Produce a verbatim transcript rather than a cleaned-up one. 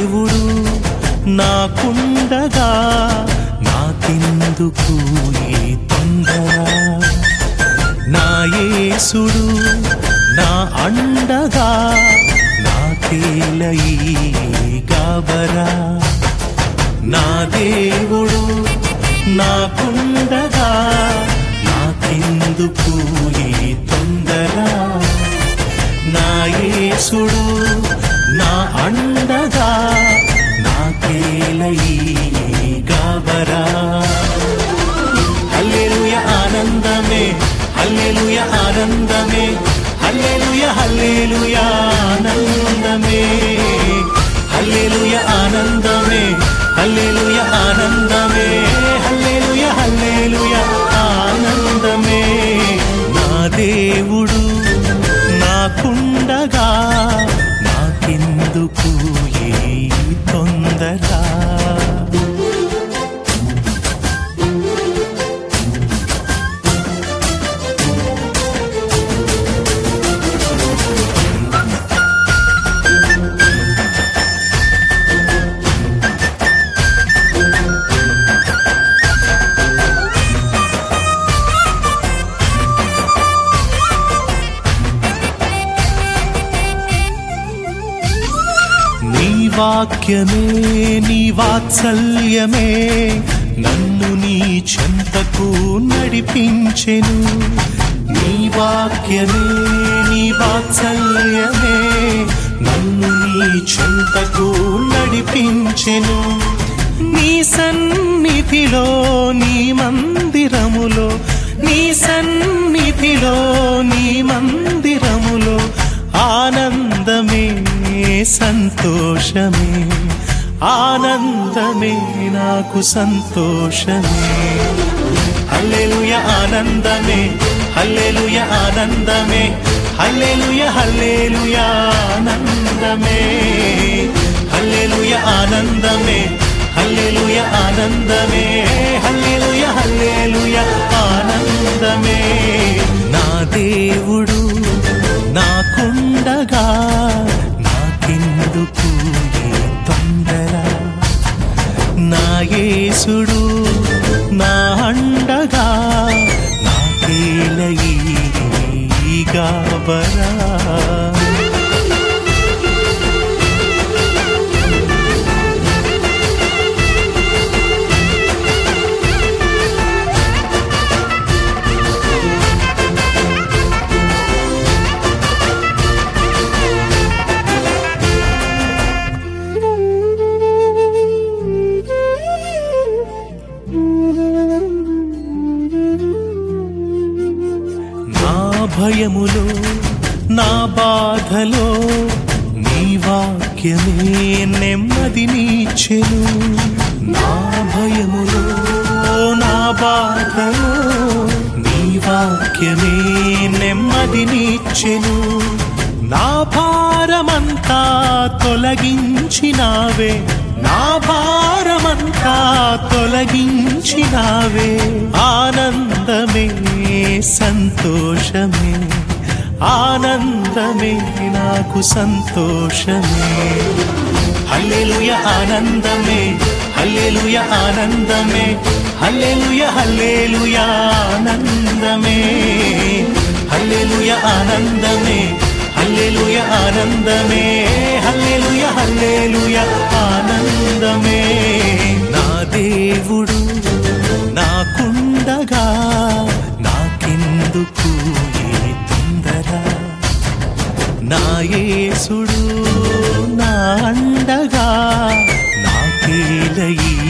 దేవుడు నాకుండగా నాకెందుకు ఈ తొందర? నా యేసుడు నా అండగా నాకేల ఈ గాబరా? నా దేవుడు నాకుండగా నాకెందుకు ఈ తొందర? నా యేసుడు నా అండగా నాకేల ఈ గాబరా? హల్లెలూయా ఆనందమే, హల్లెలూయా ఆనందమే, హల్లెలూయా హల్లెలూయా ఆనందమే, హల్లెలూయా ఆనందమే, హల్లెలూయా ఆనందమే, హల్లెలూయా హల్లెలూయా ఆనందమే. నా దేవుడు నాకుండగా నాకెందుకు ఈ తొందర? నీ వాక్యమే నీ వాత్సల్యమే నన్ను నీ చెంతకు నడిపించెను. నీ వాక్యమే నీ వాత్సల్యమే నన్ను నీ చెంతకు నడిపించెను. నీ సన్నిధిలో నీ మందిరములో, నీ సన్నిధిలో నీ మందిరములో ఆనందమే సంతోషమే, ఆనందమే నాకు సంతోషమే. హల్లెలూయా ఆనందమే, హల్లెలూయా ఆనందమే, హల్లెలూయా హల్లెలూయా ఆనందమే, హల్లెలూయా ఆనందమే, హల్లెలూయా ఆనందమే, హల్లెలూయా హల్లెలూయా ఆనందమే. నా దేవుడు నాకుండగా నాకెందుకు ఈ తొందర? నా యేసుడు నా అండగా నాకేల ఈ గాబరా? భయములో నా బాధలో నీ వాక్యమే నెమ్మదినిచ్చెను. నా భయములో నా బాధలో నీ వాక్యమే నెమ్మదినిచ్చెను. నా భారమంతా తొలగించినావే, నా భారమంతా తొలగించినావే. ఆనందమే సంతోషమే, ఆనందమే నాకు సంతోషమే. హల్లెలూయా ఆనందమే, హల్లెలూయా ఆనందమే, హల్లెలూయా హల్లెలూయా ఆనందమే, హల్లెలూయా ఆనందమే, హల్లెలూయా ఆనందమే, హల్లెలూయా హల్లెలూయా ఆనందమే. నా దేవుడు నాకుండగా నాకెందుకు ఈ తొందర? నా యేసుడు నా అండగా నాకేల ఈ